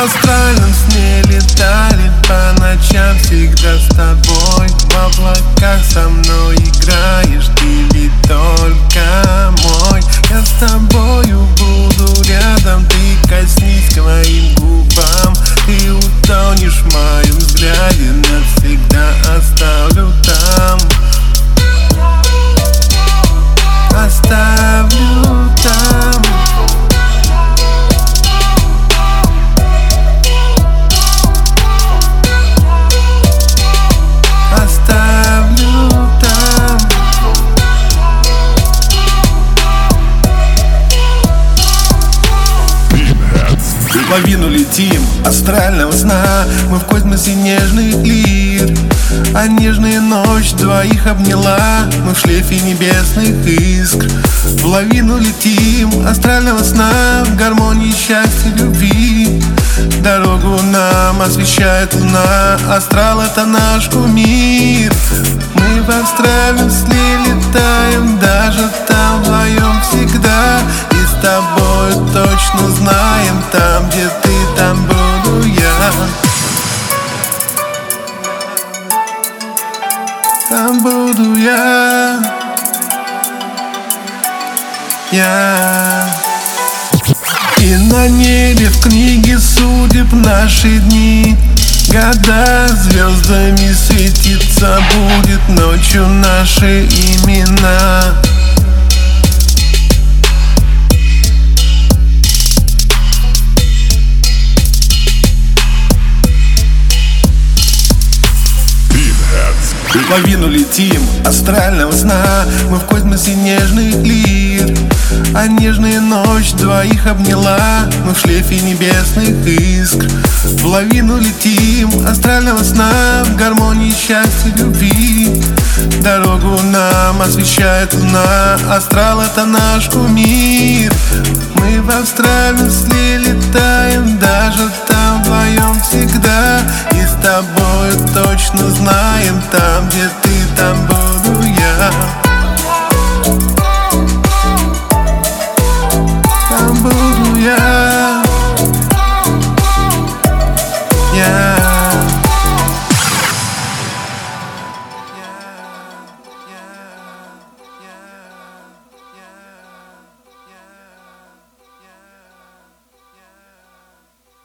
астральном сне летали по ночам всегда с тобой. В облаках со мной играешь, ты ведь только мой. Я с тобою буду рядом, ты коснись к моим губам. Ты утонешь в моем взгляде, навсегда оставлю там. Оставлю там. Оставлю там. В лавину летим астрального сна, мы в космосе нежных лир. А нежная ночь двоих обняла, мы в шлейфе небесных искр. В лавину летим астрального сна, в гармонии счастья, любви. Дорогу нам освещает луна, астрал — это наш кумир. Мы в астральном сне летаем, даже там вдвоем всегда. И с тобой точно знаем, там, где ты, там буду я. Там буду я. И на небе в книге судеб наши дни, года звездами светиться будет ночью наши имена. В лавину летим астрального сна, мы в космосе нежных лир. А нежная ночь двоих обняла, мы в шлейфе небесных искр. В лавину летим астрального сна, в гармонии счастья, любви. Дорогу нам освещает луна, астрал — это наш кумир. Мы в астральном сне летаем, даже там вдвоем всегда. И с тобой точно знаем, там, где ты, там буду я. Там буду я.